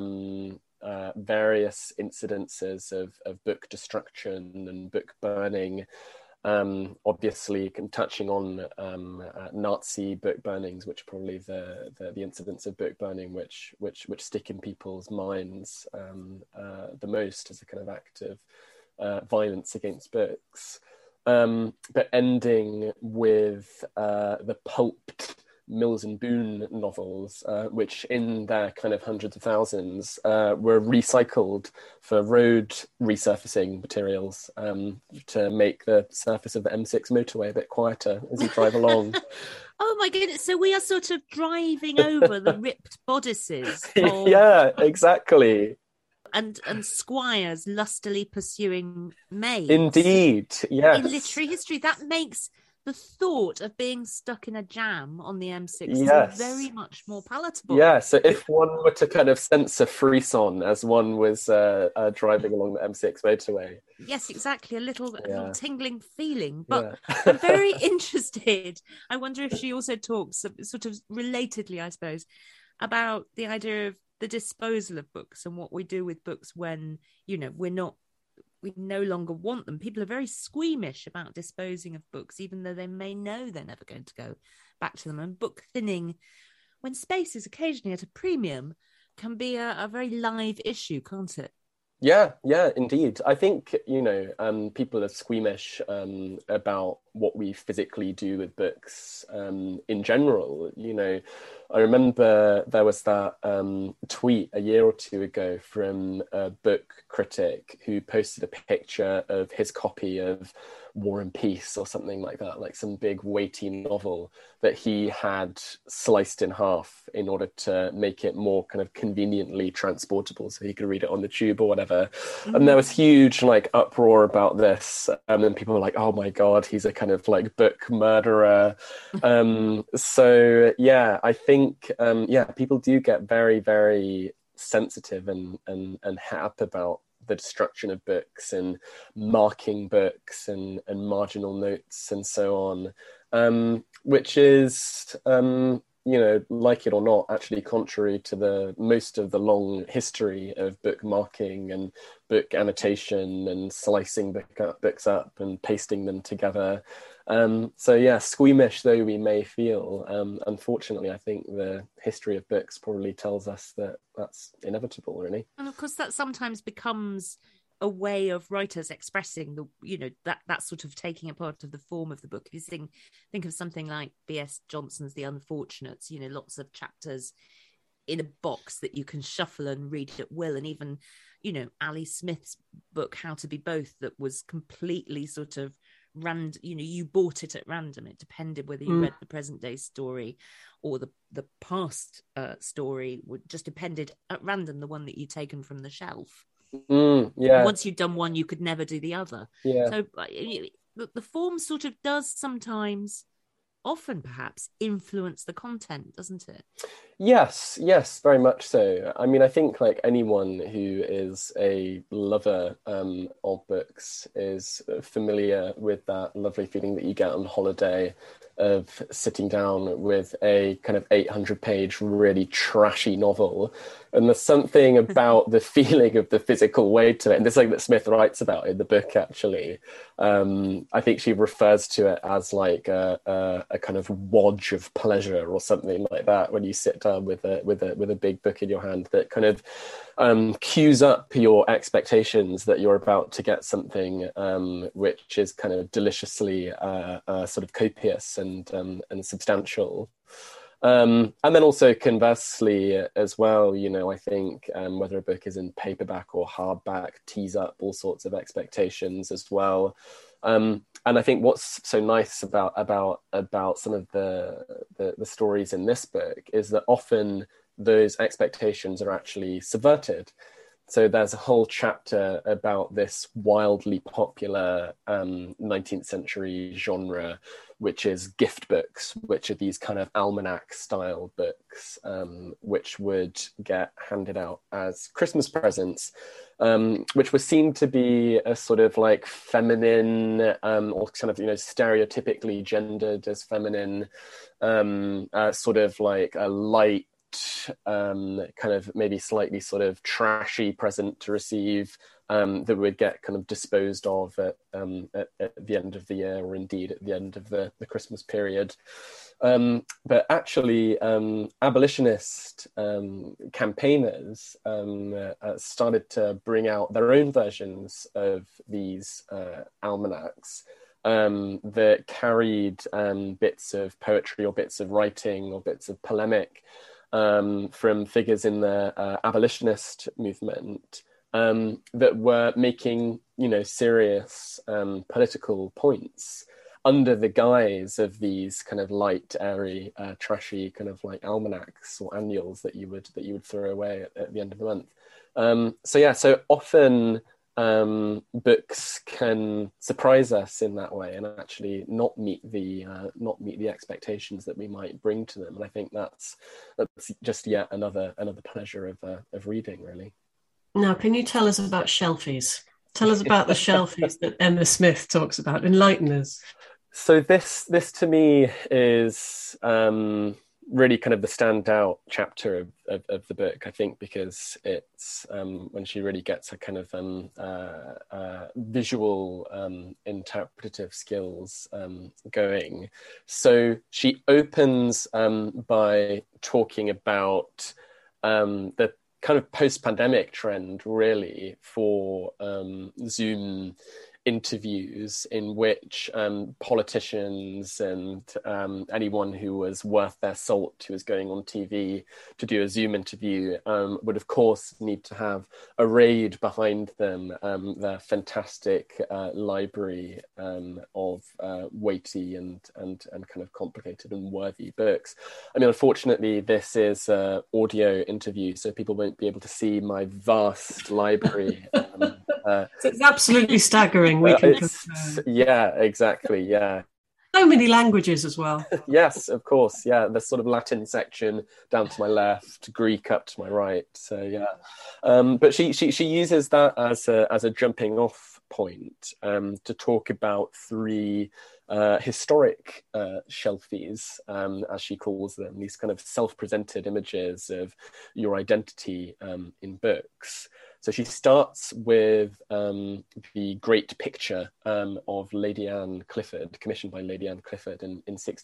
various incidences of book destruction and book burning, obviously touching on Nazi book burnings, which are probably the incidents of book burning which stick in people's minds the most as a kind of act of violence against books, but ending with the pulped Mills and Boon novels, which in their kind of hundreds of thousands were recycled for road resurfacing materials to make the surface of the M6 motorway a bit quieter as you drive along. Oh my goodness, so we are sort of driving over the ripped bodices of... Yeah, exactly. And squires lustily pursuing maids. Indeed, yes. In literary history, that makes the thought of being stuck in a jam on the M6 yes. is very much more palatable. Yeah, so if one were to kind of sense a frisson as one was driving along the M6 motorway. Yes, exactly, a little tingling feeling. But I'm very interested. I wonder if she also talks, sort of relatedly, I suppose, about the idea of the disposal of books and what we do with books when, we no longer want them. People are very squeamish about disposing of books, even though they may know they're never going to go back to them. And book thinning, when space is occasionally at a premium, can be a very live issue, can't it? Yeah, indeed. I think, people are squeamish about what we physically do with books in general. I remember there was that tweet a year or two ago from a book critic who posted a picture of his copy of War and Peace or something like that, like some big weighty novel that he had sliced in half in order to make it more kind of conveniently transportable so he could read it on the tube or whatever. Mm-hmm. And there was huge like uproar about this, and then people were like, oh my god, he's a kind of like book murderer. So yeah, I think people do get very, very sensitive and het up about the destruction of books and marking books and marginal notes and so on, which is like it or not, actually contrary to the most of the long history of book marking and book annotation and slicing books up and pasting them together. So yeah, squeamish though we may feel, unfortunately, I think the history of books probably tells us that that's inevitable, really. And of course, that sometimes becomes a way of writers expressing that sort of taking a part of the form of the book. If you think of something like B.S. Johnson's The Unfortunates, lots of chapters in a box that you can shuffle and read at will, and even Ali Smith's book How to Be Both, that was completely sort of random. You bought it at random. It depended whether you read the present day story or the past story. Would just depended at random, the one that you'd taken from the shelf. Once you'd done one, you could never do the other. So the form sort of does sometimes, often perhaps, influence the content, doesn't it? Yes, very much so. I mean, I think like anyone who is a lover of books is familiar with that lovely feeling that you get on holiday of sitting down with a kind of 800-page really trashy novel, and there's something about the feeling of the physical weight of it, and this is something that Smith writes about in the book, actually. I think she refers to it as like a kind of wodge of pleasure or something like that when you sit down with a big book in your hand that kind of cues up your expectations that you're about to get something which is kind of deliciously sort of copious and substantial. And then also conversely as well, I think whether a book is in paperback or hardback tees up all sorts of expectations as well. And I think what's so nice about some of the stories in this book is that often those expectations are actually subverted. So there's a whole chapter about this wildly popular 19th century genre, which is gift books, which are these kind of almanac-style books, which would get handed out as Christmas presents, which was seen to be a sort of like feminine, or kind of, stereotypically gendered as feminine, sort of like a light, kind of maybe slightly sort of trashy present to receive, that would get kind of disposed of at the end of the year, or indeed at the end of the Christmas period. But actually, abolitionist campaigners started to bring out their own versions of these almanacs that carried bits of poetry or bits of writing or bits of polemic from figures in the abolitionist movement that were making, serious political points under the guise of these kind of light, airy, trashy kind of like almanacs or annuals that you would throw away at the end of the month. So often books can surprise us in that way and actually not meet the expectations that we might bring to them. And I think that's just yet another pleasure of reading, really. Now, can you tell us about shelfies? Tell us about the shelfies that Emma Smith talks about. Enlighten us. So this to me is really kind of the standout chapter of the book, I think, because it's when she really gets her kind of visual interpretative skills going. So she opens by talking about the kind of post-pandemic trend, really, for Zoom interviews in which politicians and anyone who was worth their salt who was going on TV to do a Zoom interview would of course need to have arrayed behind them their fantastic library of weighty and kind of complicated and worthy books. I mean, unfortunately, this is an audio interview, so people won't be able to see my vast library. So it's absolutely staggering. Yeah, exactly. Yeah. So many languages as well. Yes, of course. Yeah, the sort of Latin section down to my left, Greek up to my right. So yeah, but she uses that as a jumping off point to talk about three historic shelfies, as she calls them, these kind of self-presented images of your identity in books. So she starts with the great picture of Lady Anne Clifford, commissioned by Lady Anne Clifford in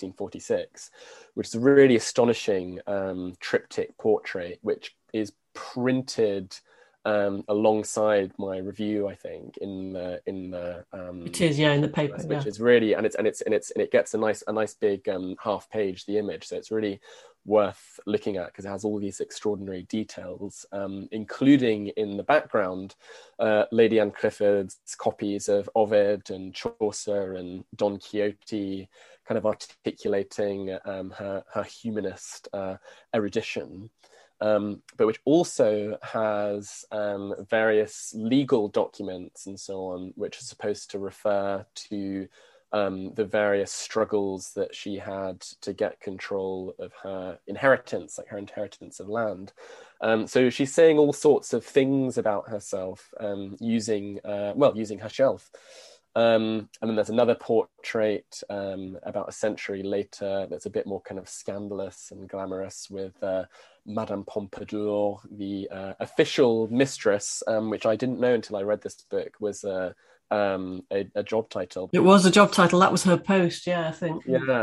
1646, which is a really astonishing triptych portrait, which is printed alongside my review, I think, in the it is, yeah, in the paper, which is really, and it gets a nice big half page, the image, so it's really worth looking at because it has all these extraordinary details, including in the background Lady Anne Clifford's copies of Ovid and Chaucer and Don Quixote, kind of articulating her humanist erudition. But which also has various legal documents and so on, which are supposed to refer to the various struggles that she had to get control of her inheritance, like her inheritance of land. So she's saying all sorts of things about herself using her shelf. And then there's another portrait about a century later that's a bit more kind of scandalous and glamorous with Madame Pompadour, the official mistress, which I didn't know until I read this book was a job title. It was a job title. That was her post, yeah, I think. Yeah,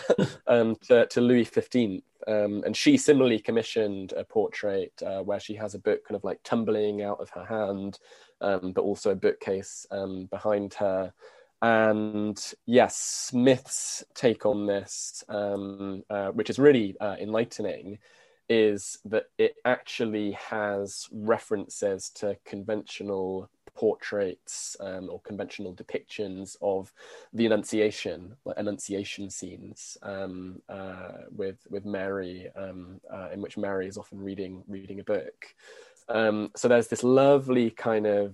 to Louis XV. And she similarly commissioned a portrait where she has a book kind of like tumbling out of her hand, but also a bookcase behind her. And yes, Smith's take on this, which is really enlightening, is that it actually has references to conventional portraits or conventional depictions of the Annunciation, like Annunciation scenes with Mary, in which Mary is often reading a book. So there's this lovely kind of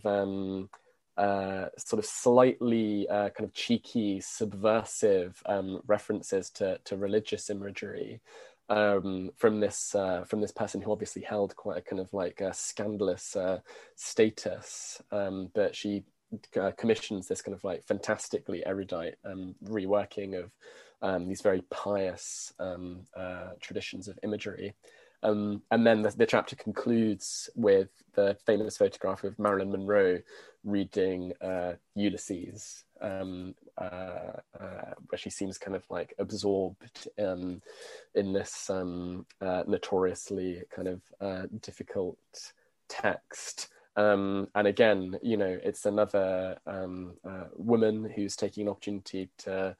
sort of slightly kind of cheeky, subversive references to religious imagery from this person who obviously held quite a kind of like a scandalous status, but she commissions this kind of like fantastically erudite reworking of these very pious traditions of imagery. And then the chapter concludes with the famous photograph of Marilyn Monroe reading Ulysses, where she seems kind of like absorbed in this notoriously kind of difficult text. And again, you know, it's another woman who's taking an opportunity to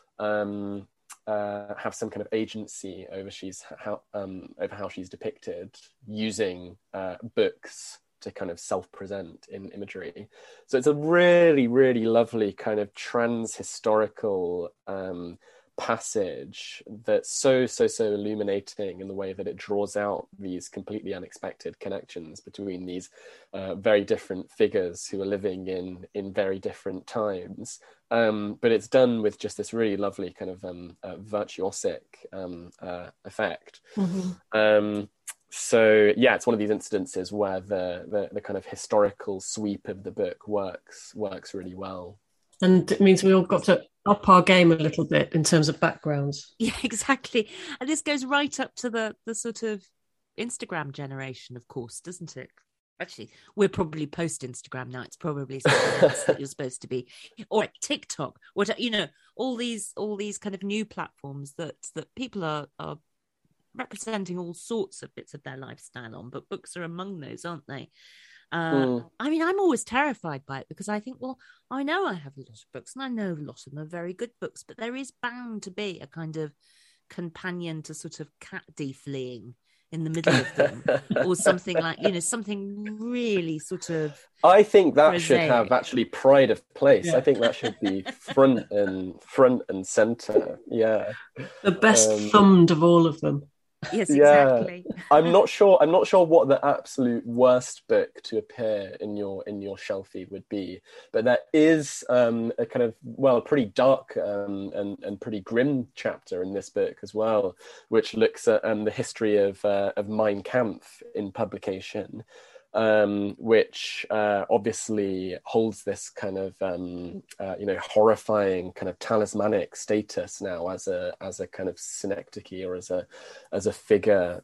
have some kind of agency over how she's depicted, using books to kind of self-present in imagery. So it's a really, really lovely kind of trans-historical passage that's so illuminating in the way that it draws out these completely unexpected connections between these very different figures who are living in very different times. But it's done with just this really lovely kind of virtuosic effect. Mm-hmm. So yeah, it's one of these instances where the kind of historical sweep of the book works really well. And it means we all got to up our game a little bit in terms of backgrounds. Yeah, exactly. And this goes right up to the sort of Instagram generation, of course, doesn't it? Actually, we're probably post-Instagram now. It's probably something else that you're supposed to be, or TikTok, all these kind of new platforms that people are representing all sorts of bits of their lifestyle on. But books are among those, aren't they? I mean, I'm always terrified by it because I think, well, I know I have a lot of books and I know a lot of them are very good books, but there is bound to be a kind of companion to sort of cat defleeing in the middle of them or something like, something really sort of I think that prosaic. should have actually pride of place. Yeah. I think that should be front and center. Yeah. The best thumbed of all of them. Yes, Yeah. exactly. I'm not sure what the absolute worst book to appear in your shelfie would be, but there is a kind of pretty dark and pretty grim chapter in this book as well, which looks at the history of Mein Kampf in publication, which obviously holds this kind of horrifying kind of talismanic status now as a kind of synecdoche or as a figure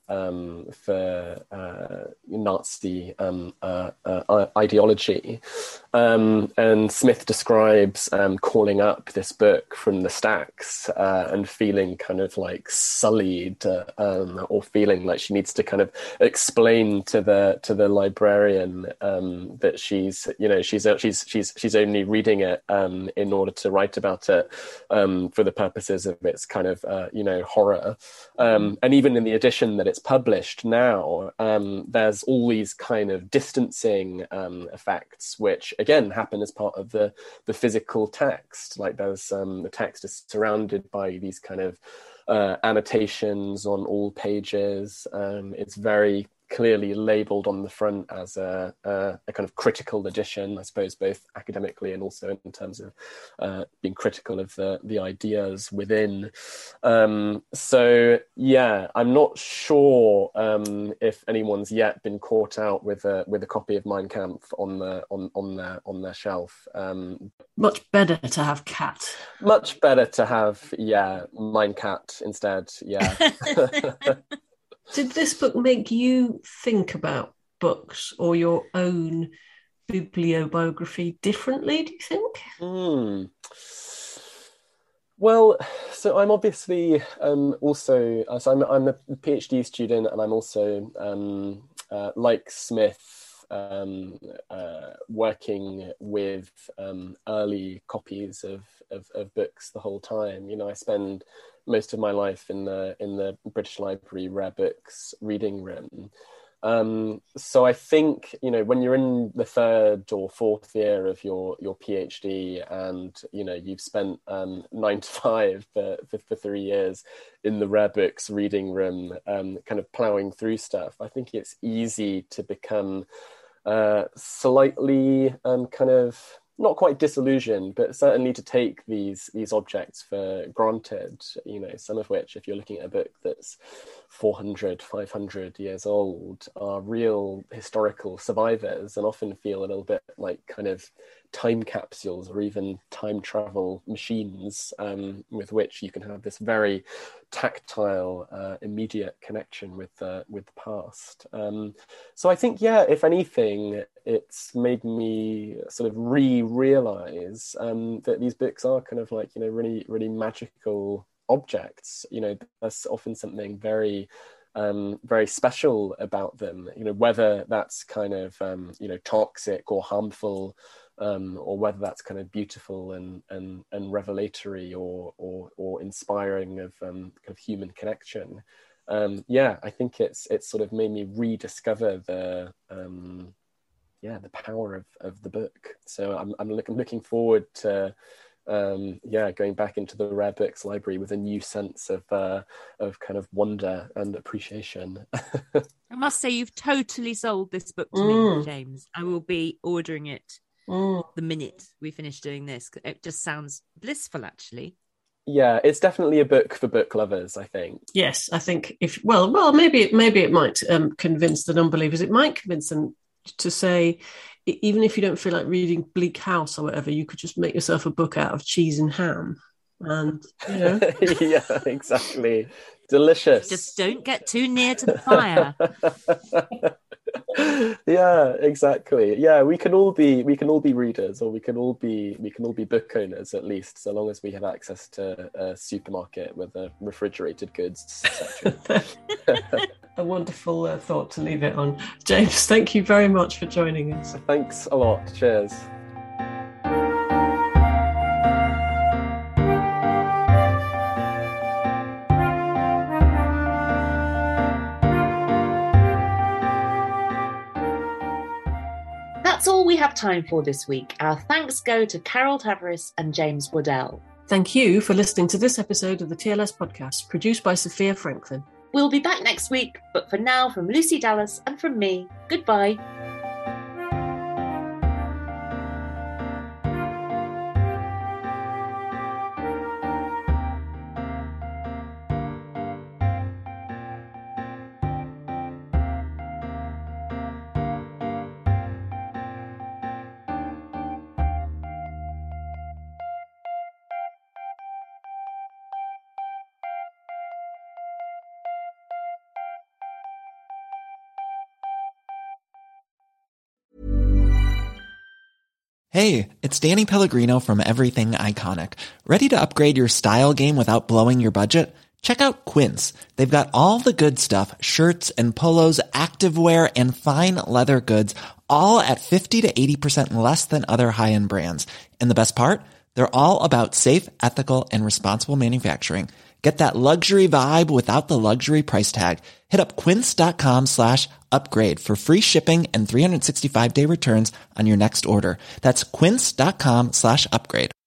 for Nazi ideology. And Smith describes calling up this book from the stacks and feeling kind of like sullied or feeling like she needs to kind of explain to the librarian that she's only reading it in order to write about it for the purposes of its kind of horror. And even in the edition that it's published now, there's all these kind of distancing effects, which again happen as part of the physical text. Like there's the text is surrounded by these kind of annotations on all pages. It's very clearly labelled on the front as a kind of critical edition, I suppose, both academically and also in terms of being critical of the ideas within. So yeah, I'm not sure if anyone's yet been caught out with a copy of Mein Kampf on their shelf. Much better to have Cat. Much better to have Mein Cat instead. Yeah. Did this book make you think about books or your own bibliobiography differently, do you think? Well, so I'm obviously also, so I'm a PhD student, and I'm also, like Smith, working with early copies of books the whole time. I spend most of my life in the British Library Rare Books reading room. So I think, when you're in the third or fourth year of your PhD and, you've spent 9 to 5 for 3 years in the Rare Books reading room, kind of ploughing through stuff, I think it's easy to become slightly kind of not quite disillusioned, but certainly to take these objects for granted, some of which, if you're looking at a book that's 400, 500 years old, are real historical survivors and often feel a little bit like kind of time capsules or even time travel machines with which you can have this very tactile, immediate connection with the past. So I think, if anything, it's made me sort of realize that these books are kind of like, really, really magical objects. There's often something very very special about them, whether that's kind of toxic or harmful, or whether that's kind of beautiful and revelatory or inspiring of kind of human connection. I think it's sort of made me rediscover the power of the book. So I'm looking forward to going back into the Rare Books library with a new sense of kind of wonder and appreciation. I must say, you've totally sold this book to me, James. I will be ordering it the minute we finish doing this. It just sounds blissful, actually. Yeah, it's definitely a book for book lovers, I think. Yes, I think maybe it might convince the non-believers. It might convince them to say, even if you don't feel like reading Bleak House or whatever, you could just make yourself a book out of cheese and ham. And yeah, exactly. Delicious. Just don't get too near to the fire. Yeah, exactly. Yeah, we can all be readers, or we can all be book owners, at least, so long as we have access to a supermarket with a refrigerated goods section. A wonderful thought to leave it on. James, thank you very much for joining us. Thanks a lot. Cheers. That's all we have time for this week. Our thanks go to Carol Tavares and James Waddell. Thank you for listening to this episode of the TLS podcast, produced by Sophia Franklin. We'll be back next week, but for now, from Lucy Dallas and from me, goodbye. Hey, it's Danny Pellegrino from Everything Iconic. Ready to upgrade your style game without blowing your budget? Check out Quince. They've got all the good stuff, shirts and polos, activewear, and fine leather goods, all at 50 to 80% less than other high-end brands. And the best part? They're all about safe, ethical, and responsible manufacturing. Get that luxury vibe without the luxury price tag. Hit up quince.com/upgrade for free shipping and 365-day returns on your next order. That's quince.com/upgrade.